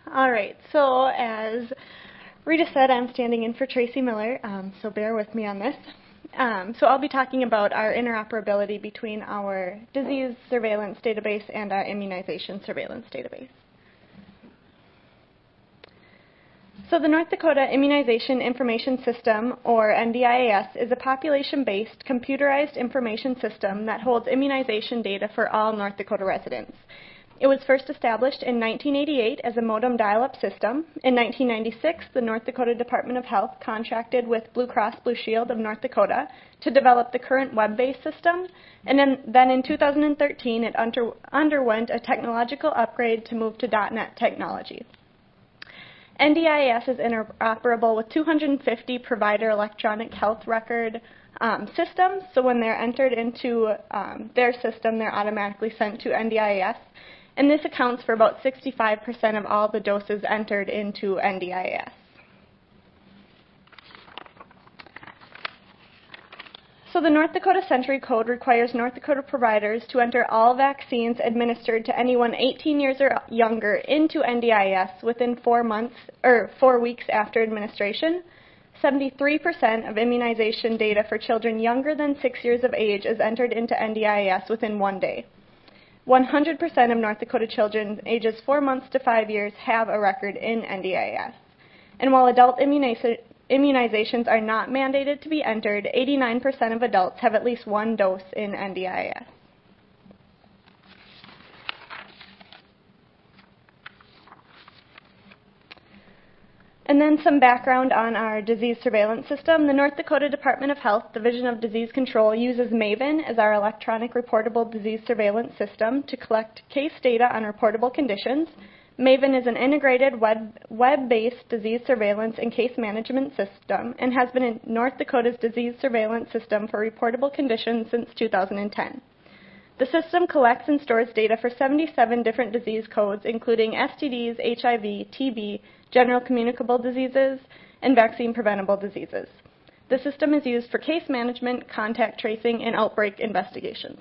All right, so as Rita said, I'm standing in for Tracy Miller, so bear with me on this. So I'll be talking about our interoperability between our disease surveillance database and our immunization surveillance database. So the North Dakota Immunization Information System, or NDIAS, is a population-based computerized information system that holds immunization data for all North Dakota residents. It was first established in 1988 as a modem dial-up system. In 1996, the North Dakota Department of Health contracted with Blue Cross Blue Shield of North Dakota to develop the current web-based system, and then in 2013 it underwent a technological upgrade to move to .NET technology. NDIAS is interoperable with 250 provider electronic health record systems, so when they're entered into their system, they're automatically sent to NDIAS. And this accounts for about 65% of all the doses entered into NDIAS. So the North Dakota Century Code requires North Dakota providers to enter all vaccines administered to anyone 18 years or younger into NDIAS within 4 weeks after administration. 73% of immunization data for children younger than 6 years of age is entered into NDIAS within 1 day. 100% of North Dakota children ages 4 months to 5 years have a record in NDIAS. And while adult immunizations are not mandated to be entered, 89% of adults have at least one dose in NDIAS. And then some background on our disease surveillance system. The North Dakota Department of Health Division of Disease Control uses MAVEN as our electronic reportable disease surveillance system to collect case data on reportable conditions. MAVEN is an integrated web-based disease surveillance and case management system and has been in North Dakota's disease surveillance system for reportable conditions since 2010. The system collects and stores data for 77 different disease codes, including STDs, HIV, TB, general communicable diseases, and vaccine-preventable diseases. The system is used for case management, contact tracing, and outbreak investigations.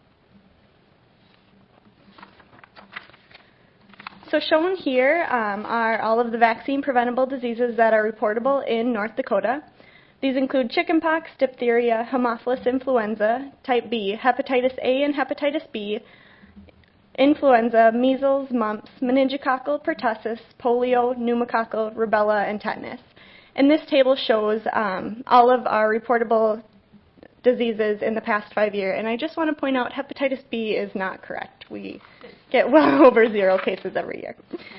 So shown here are all of the vaccine-preventable diseases that are reportable in North Dakota. These include chickenpox, diphtheria, Haemophilus influenza, type B, hepatitis A and hepatitis B, influenza, measles, mumps, meningococcal pertussis, polio, pneumococcal, rubella, and tetanus. And this table shows all of our reportable diseases in the past 5 years. And I just want to point out hepatitis B is not correct. We get well over 0 cases every year.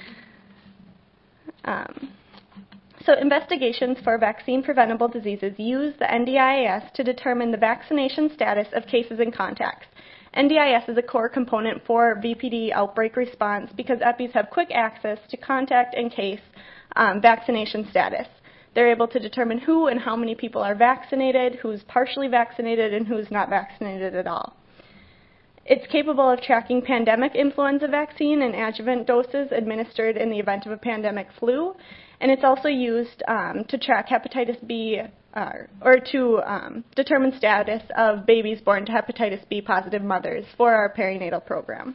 So investigations for vaccine-preventable diseases use the NDIAS to determine the vaccination status of cases and contacts. NDIAS is a core component for VPD outbreak response because EPIs have quick access to contact and case vaccination status. They're able to determine who and how many people are vaccinated, who's partially vaccinated, and who's not vaccinated at all. It's capable of tracking pandemic influenza vaccine and adjuvant doses administered in the event of a pandemic flu, and it's also used to track hepatitis B or to determine status of babies born to hepatitis B positive mothers for our perinatal program.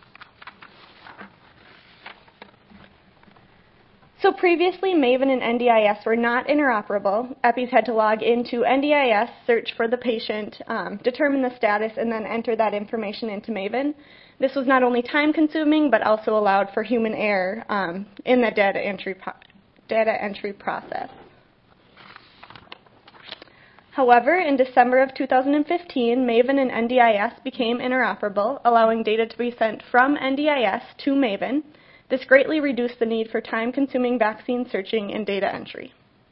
So previously, MAVEN and NDIAS were not interoperable. EPIs had to log into NDIAS, search for the patient, determine the status, and then enter that information into MAVEN. This was not only time-consuming, but also allowed for human error in the data entry process. However, in December of 2015, MAVEN and NDIAS became interoperable, allowing data to be sent from NDIAS to MAVEN. This greatly reduced the need for time-consuming vaccine searching and data entry.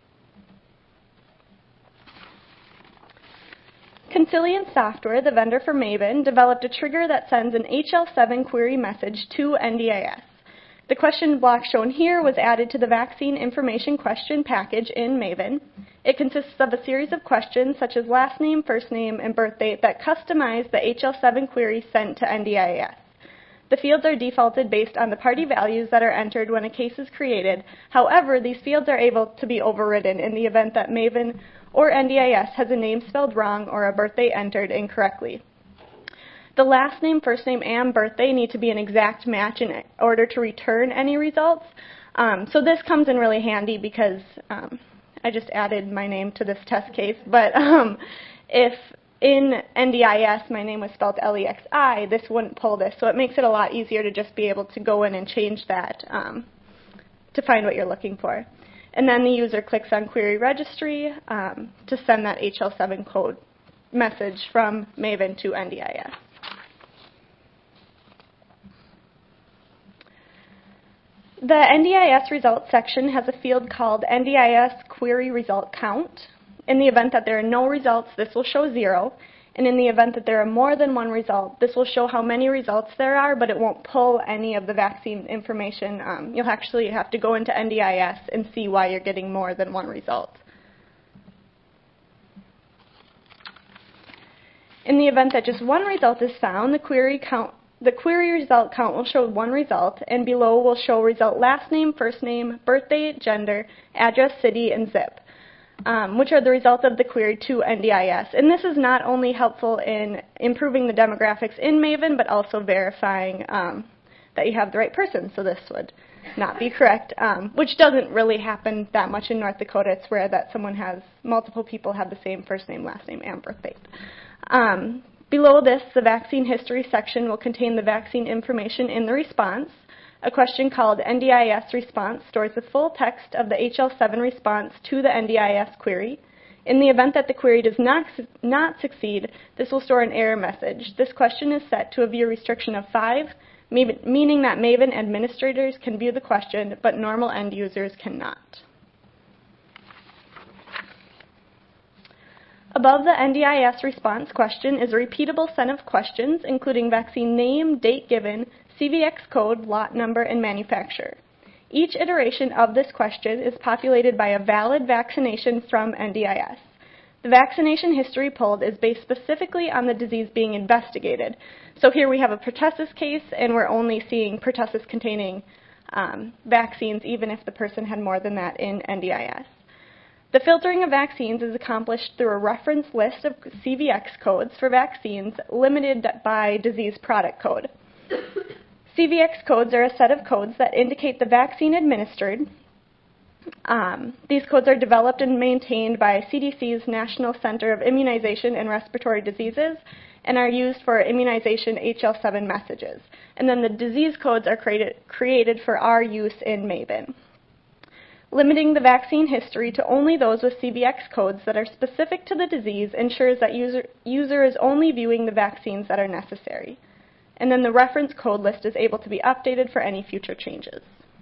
Consilience Software, the vendor for MAVEN, developed a trigger that sends an HL7 query message to NDIAS. The question block shown here was added to the vaccine information question package in MAVEN. It consists of a series of questions such as last name, first name, and birth date that customize the HL7 query sent to NDIAS. The fields are defaulted based on the party values that are entered when a case is created. However, these fields are able to be overridden in the event that MAVEN or NDIAS has a name spelled wrong or a birthday entered incorrectly. The last name, first name, and birthday need to be an exact match in order to return any results. So this comes in really handy because I just added my name to this test case, but if in NDIS my name was spelled LEXI, this wouldn't pull this, so it makes it a lot easier to just be able to go in and change that to find what you're looking for. And then the user clicks on Query Registry to send that HL7 code message from Maven to NDIS. The NDIS results section has a field called NDIS Query Result Count. In the event that there are no results, this will show 0. And in the event that there are more than one result, this will show how many results there are, but it won't pull any of the vaccine information. You'll actually have to go into NDIS and see why you're getting more than one result. In the event that just one result is found, the query result count will show one result, and below will show result last name, first name, birthday, gender, address, city, and zip, which are the results of the query to NDIS. And this is not only helpful in improving the demographics in Maven, but also verifying that you have the right person. So this would not be correct, which doesn't really happen that much in North Dakota. It's rare that multiple people have the same first name, last name, and birth date. Below this, the vaccine history section will contain the vaccine information in the response. A question called NDIS response stores the full text of the HL7 response to the NDIS query. In the event that the query does not succeed, this will store an error message. This question is set to a view restriction of 5, meaning that Maven administrators can view the question, but normal end users cannot. Above the NDIS response question is a repeatable set of questions, including vaccine name, date given, CVX code, lot number, and manufacturer. Each iteration of this question is populated by a valid vaccination from NDIS. The vaccination history pulled is based specifically on the disease being investigated. So here we have a pertussis case, and we're only seeing pertussis containing vaccines, even if the person had more than that in NDIS. The filtering of vaccines is accomplished through a reference list of CVX codes for vaccines limited by disease product code. CVX codes are a set of codes that indicate the vaccine administered. These codes are developed and maintained by CDC's National Center of Immunization and Respiratory Diseases and are used for immunization HL7 messages. And then the disease codes are created for our use in Maven. Limiting the vaccine history to only those with CVX codes that are specific to the disease ensures that user is only viewing the vaccines that are necessary. And then the reference code list is able to be updated for any future changes.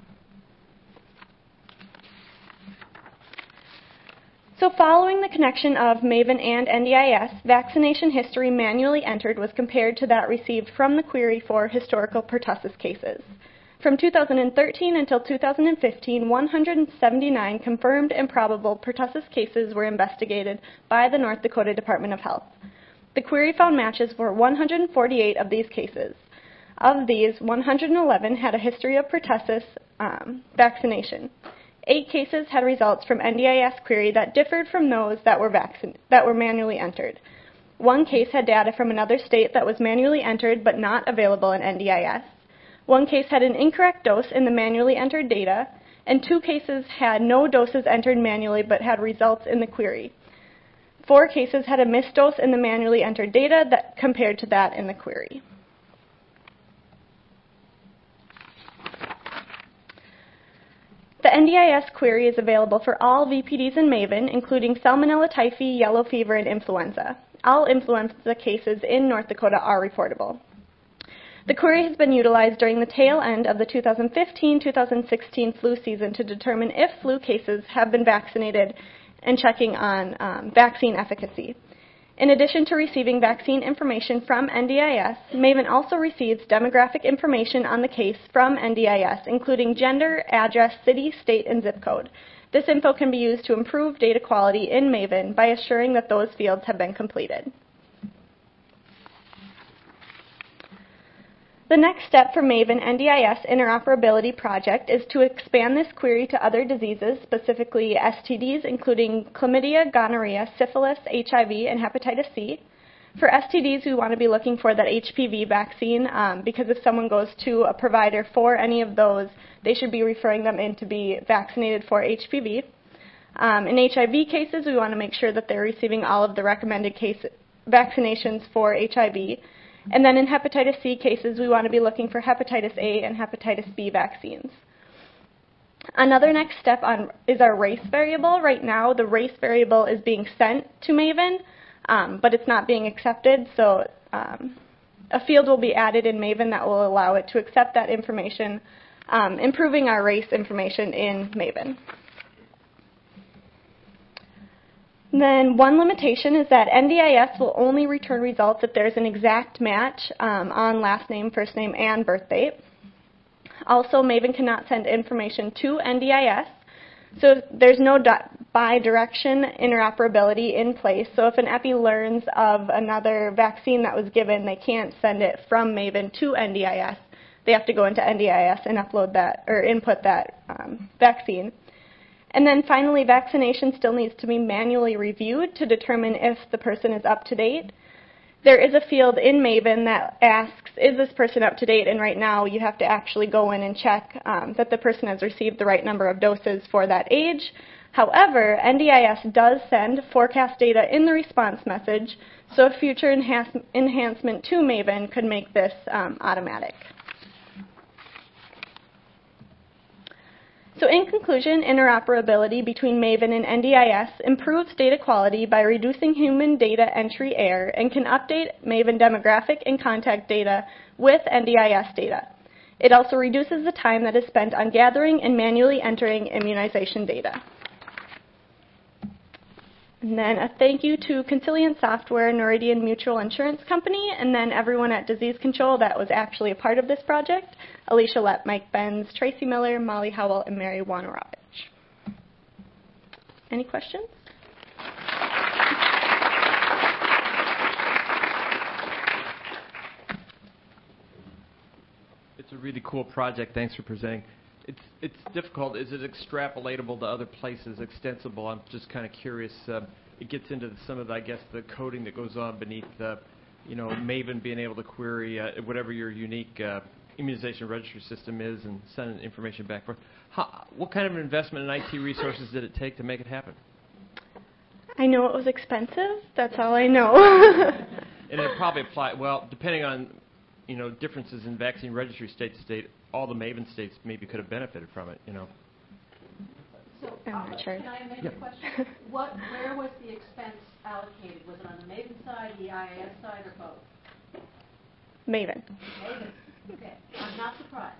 So following the connection of Maven and NDIS, vaccination history manually entered was compared to that received from the query for historical pertussis cases. From 2013 until 2015, 179 confirmed and probable pertussis cases were investigated by the North Dakota Department of Health. The query found matches for 148 of these cases. Of these, 111 had a history of pertussis vaccination. 8 cases had results from NDIS query that differed from those that were manually entered. 1 case had data from another state that was manually entered but not available in NDIS. 1 case had an incorrect dose in the manually entered data, and 2 cases had no doses entered manually but had results in the query. 4 cases had a missed dose in the manually entered data that compared to that in the query. The NDIS query is available for all VPDs in Maven, including Salmonella typhi, yellow fever, and influenza. All influenza cases in North Dakota are reportable. The query has been utilized during the tail end of the 2015-2016 flu season to determine if flu cases have been vaccinated and checking on vaccine efficacy. In addition to receiving vaccine information from NDIS, Maven also receives demographic information on the case from NDIS, including gender, address, city, state, and zip code. This info can be used to improve data quality in Maven by assuring that those fields have been completed. The next step for Maven NDIS interoperability project is to expand this query to other diseases, specifically STDs, including chlamydia, gonorrhea, syphilis, HIV, and hepatitis C. For STDs, we want to be looking for that HPV vaccine because if someone goes to a provider for any of those, they should be referring them in to be vaccinated for HPV. In HIV cases, we want to make sure that they're receiving all of the recommended vaccinations for HIV. And then in hepatitis C cases, we want to be looking for hepatitis A and hepatitis B vaccines. Another next step is our race variable. Right now, the race variable is being sent to MAVEN, but it's not being accepted. So a field will be added in MAVEN that will allow it to accept that information, improving our race information in MAVEN. Then one limitation is that NDIS will only return results if there's an exact match on last name, first name, and birth date. Also, MAVEN cannot send information to NDIS, so there's no bi-direction interoperability in place. So if an EPI learns of another vaccine that was given, they can't send it from MAVEN to NDIS. They have to go into NDIS and upload that or input that vaccine. And then finally, vaccination still needs to be manually reviewed to determine if the person is up to date. There is a field in MAVEN that asks, is this person up to date? And right now you have to actually go in and check that the person has received the right number of doses for that age. However, NDIS does send forecast data in the response message, so a future enhancement to MAVEN could make this automatic. So in conclusion, interoperability between MAVEN and NDIS improves data quality by reducing human data entry error and can update MAVEN demographic and contact data with NDIS data. It also reduces the time that is spent on gathering and manually entering immunization data. And then a thank you to Consilient Software, Noridian Mutual Insurance Company, and then everyone at Disease Control that was actually a part of this project: Alicia Lepp, Mike Benz, Tracy Miller, Molly Howell, and Mary Wanorovich. Any questions? It's a really cool project. Thanks for presenting. It's difficult. Is it extrapolatable to other places, extensible? I'm just kind of curious. It gets into some of, I guess, the coding that goes on beneath, MAVEN being able to query whatever your unique immunization registry system is and send information back forth. What kind of investment in IT resources did it take to make it happen? I know it was expensive. That's all I know. And it probably applied, well, depending on, differences in vaccine registry state to state, all the MAVEN states maybe could have benefited from it, So, I'm not sure. Can I make a question? Where was the expense allocated? Was it on the MAVEN side, the IAS side, or both? MAVEN. MAVEN. Okay. I'm not surprised.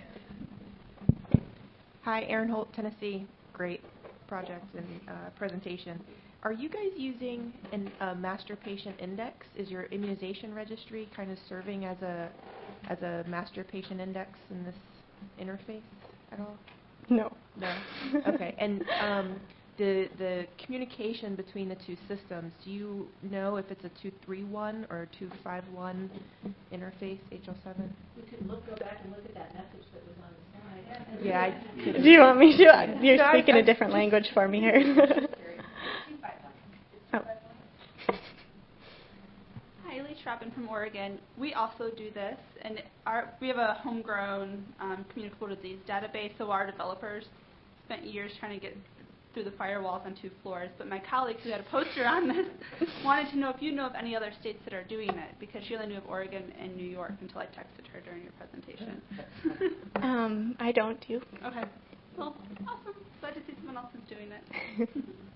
Hi, Erin Holt, Tennessee. Great project and presentation. Are you guys using a master patient index? Is your immunization registry kind of serving as a master patient index in this interface at all? No. No? Okay. And the communication between the two systems, do you know if it's a 231 or a 251 interface, HL7? We could go back and look at that message that was on the slide. Yeah. Do you want me to? You're speaking a different language for me here. Oh. Hi, Lee Schrappen from Oregon. We also do this, and we have a homegrown communicable disease database, so our developers spent years trying to get through the firewalls on 2 floors. But my colleague who had a poster on this wanted to know if you know of any other states that are doing it, because she only knew of Oregon and New York until I texted her during your presentation. I don't do. Okay. Well, awesome. Glad to see someone else is doing it.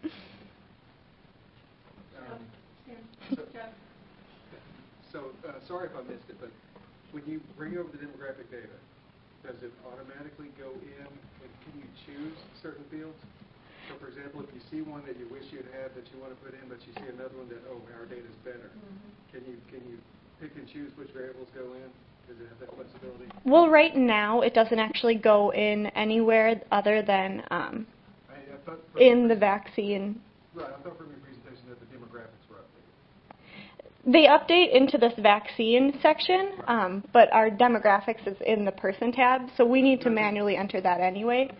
Sorry if I missed it, but when you bring over the demographic data, does it automatically go in, and can you choose certain fields? So, for example, if you see one that you wish you'd had that you want to put in, but you see another one that, our data's better, can you pick and choose which variables go in? Does it have that flexibility? Well, right now it doesn't actually go in anywhere other than in the vaccine. Right, I thought from your presentation that the demographics were updated. They update into this vaccine section, but our demographics is in the person tab, so we need to manually enter that anyway.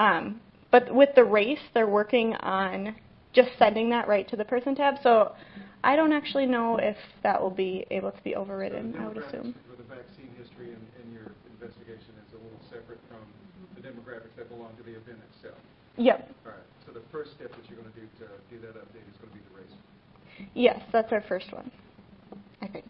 But with the race, they're working on just sending that right to the person tab. So I don't actually know if that will be able to be overridden, I would assume. With the vaccine history in your investigation is a little separate from the demographics that belong to the event itself. Yep. All right. So the first step that you're going to do to do that update is going to be the race. Yes, that's our first one, I think.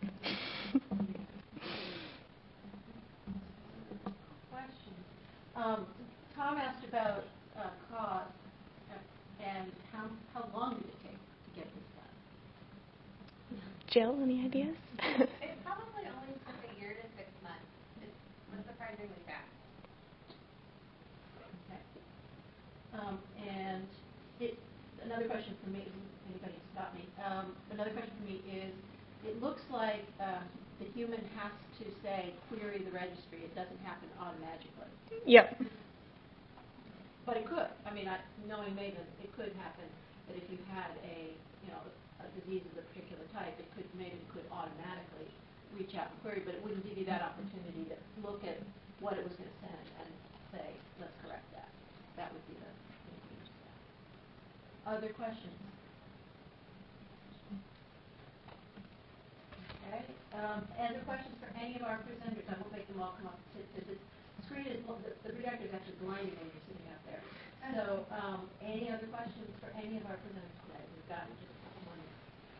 Question. Tom asked about cost and how long did it take to get this done? Jill, any ideas? It probably only took a year to 6 months. It was surprisingly fast. Okay. And another question for me, if anybody can stop me. Another question for me is, it looks like the human has to say, query the registry. It doesn't happen automatically. Yep. But it could. I mean, knowing Maven, it could happen that if you had a disease of a particular type, Maven could automatically reach out and query, but it wouldn't give you that opportunity to look at what it was going to send and say, let's correct that. That would be the huge step. Other questions? Okay. Other questions for any of our presenters? I won't make them all come up. The screen is, the projector is actually blinding when you're sitting out there. So, any other questions for any of our presenters today? We've got just one minute.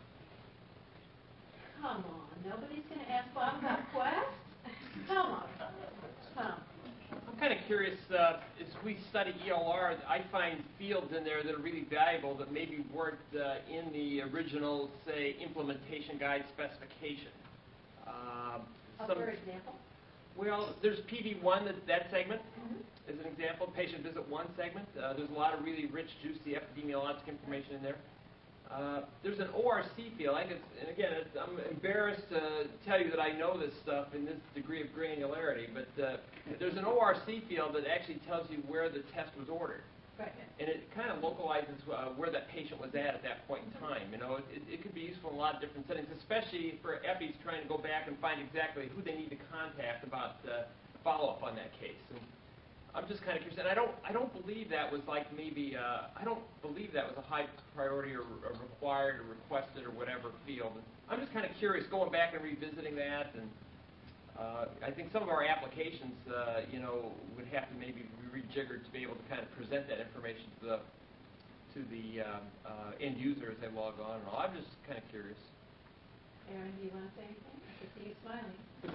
Come on, nobody's going to ask Bob about Quest? Come on, Tom. I'm kind of curious, as we study ELR, I find fields in there that are really valuable that maybe weren't in the original, say, implementation guide specification. For example? Well, there's PV1, that segment is an example, patient visit 1 segment. There's a lot of really rich, juicy epidemiologic information in there. There's an ORC field. And again, I'm embarrassed to tell you that I know this stuff in this degree of granularity, but there's an ORC field that actually tells you where the test was ordered. Right. And it kind of localizes where that patient was at that point in time. You know, it could be useful in a lot of different settings, especially for EPIs trying to go back and find exactly who they need to contact about follow-up on that case. And I'm just kind of curious, and I don't believe that was like maybe I don't believe that was a high priority or required or requested or whatever field. And I'm just kind of curious, going back and revisiting that, and I think some of our applications, would have to maybe be rejiggered to be able to kind of present that information to the end user as they log on. And all. I'm just kind of curious. Aaron, do you want to say anything? I can see you smiling.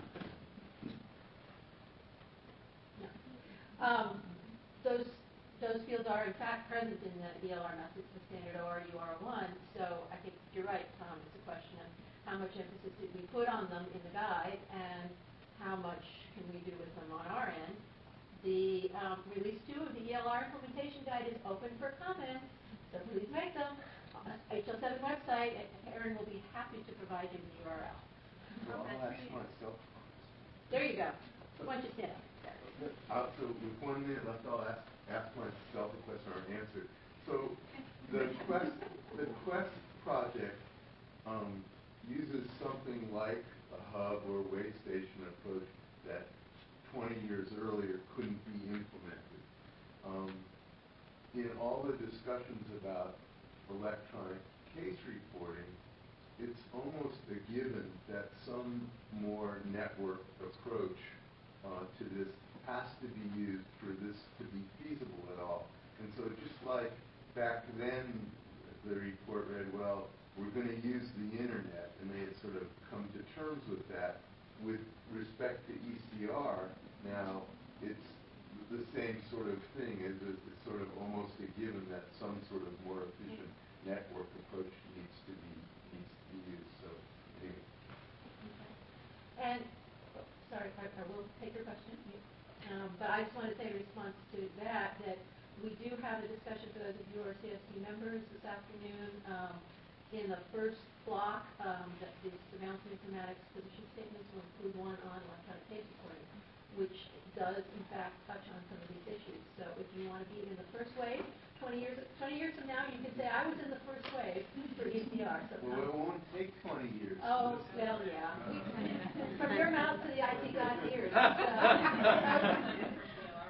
No. Those fields are in fact present in the ELR methods, the standard OR UR1. So I think you're right, Tom. It's a question of how much emphasis did we put on them in the guide, and how much can we do with them on our end. The Release 2 of the ELR implementation guide is open for comments, so please make them on the HL7 website, and Aaron will be happy to provide you the URL. Well, I'll ask myself. There you go. Why don't you stand up? So with 1 minute left, I'll ask myself a question or answer. So the Quest project uses something like a hub or way station approach that 20 years earlier couldn't be implemented. In all the discussions about electronic case reporting, it's almost a given that some more network approach to this has to be used for this to be feasible at all. And so just like back then, the report read, well, we're going to use the internet, and they had sort of come to terms with that. With respect to ECR, now it's the same sort of thing. It's sort of almost a given that some sort of more efficient network approach needs to be used. So anyway. And sorry, I will take your question. But I just want to say in response to that we do have a discussion for those of you who are CST members this afternoon. In the first block, that the surveillance and informatics position statements will include one on electronic case reporting, which does in fact touch on some of these issues. So if you want to be in the first wave, 20 years from now, you can say I was in the first wave for ECR. So well, it won't take 20 years. Oh, well, yeah. From your mouth to the IT guy's ears.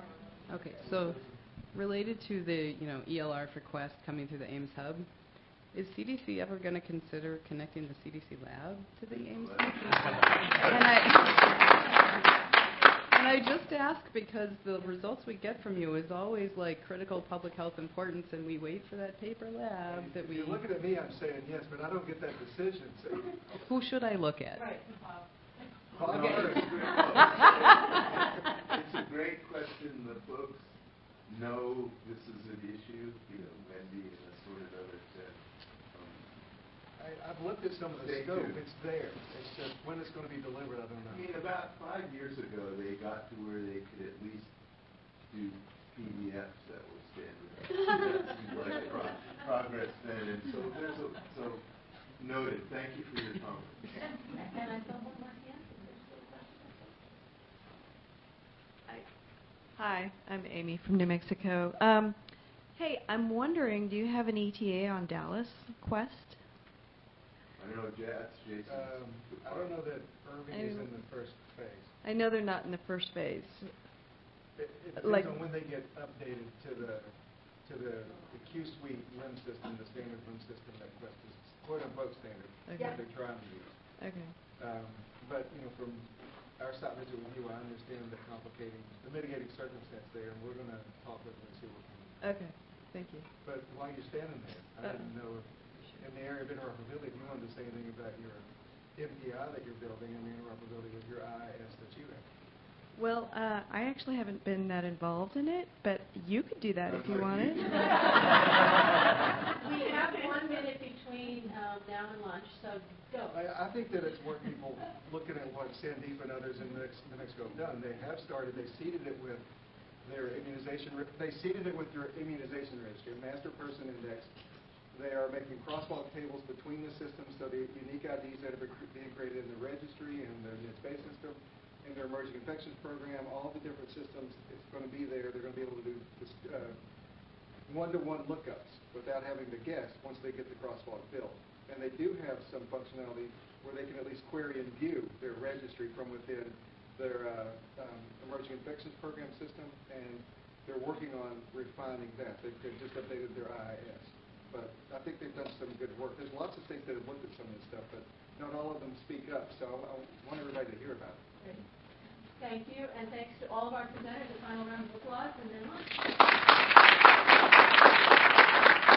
Okay, so related to the ELR for Quest coming through the Ames hub, Is CDC ever going to consider connecting the CDC lab to the Ames? And I just ask because the results we get from you is always like critical public health importance, and we wait for that paper lab that we... You're looking at me, I'm saying yes, but I don't get that decision. So. Who should I look at? Right, Bob No, Carter. it's a great question. The folks know this is an issue. You know, Wendy and the sort of others said. I've looked at some of the Stay scope. tuned. It's there. It's just when it's going to be delivered, I don't know. I mean, about 5 years ago, they got to where they could at least do PDFs that were standardized. That seemed like progress then. And so there's so noted. Thank you for your comment. And I saw one more hand. There's still a question. Hi, I'm Amy from New Mexico. Hey, I'm wondering, do you have an ETA on Dallas Quest? I don't know, Jason. I don't know that Irving is in the first phase. I know they're not in the first phase. It depends on when they get updated to the Q Suite LIM system, the standard LIM system that Quest is quote unquote standard that they're trying to use. Okay. But from our site visit with you, I understand the mitigating circumstance there, and we're going to talk with them and see what we can do. Okay. Thank you. But while you're standing there, I didn't know if in the area of interoperability, if you wanted to say anything about your MPI that you're building and the interoperability with your IIS that you have. Well, I actually haven't been that involved in it, but you could do that if you wanted. We have 1 minute between now and lunch, so go. I think that it's worth people looking at what Sandeep and others in New Mexico have done. They have started. They seeded it with their immunization. They seeded it with their immunization registry, master person index. They are making crosswalk tables between the systems, so the unique IDs that are being created in the registry and the NIST-based system, in their emerging infections program, all the different systems, it's going to be there. They're going to be able to do this, one-to-one lookups without having to guess once they get the crosswalk built. And they do have some functionality where they can at least query and view their registry from within their emerging infections program system, and they're working on refining that. They've just updated their IIS. But I think they've done some good work. There's lots of states that have looked at some of this stuff, but not all of them speak up. So I want everybody to hear about it. Great. Thank you, and thanks to all of our presenters. A final round of applause, and then lunch.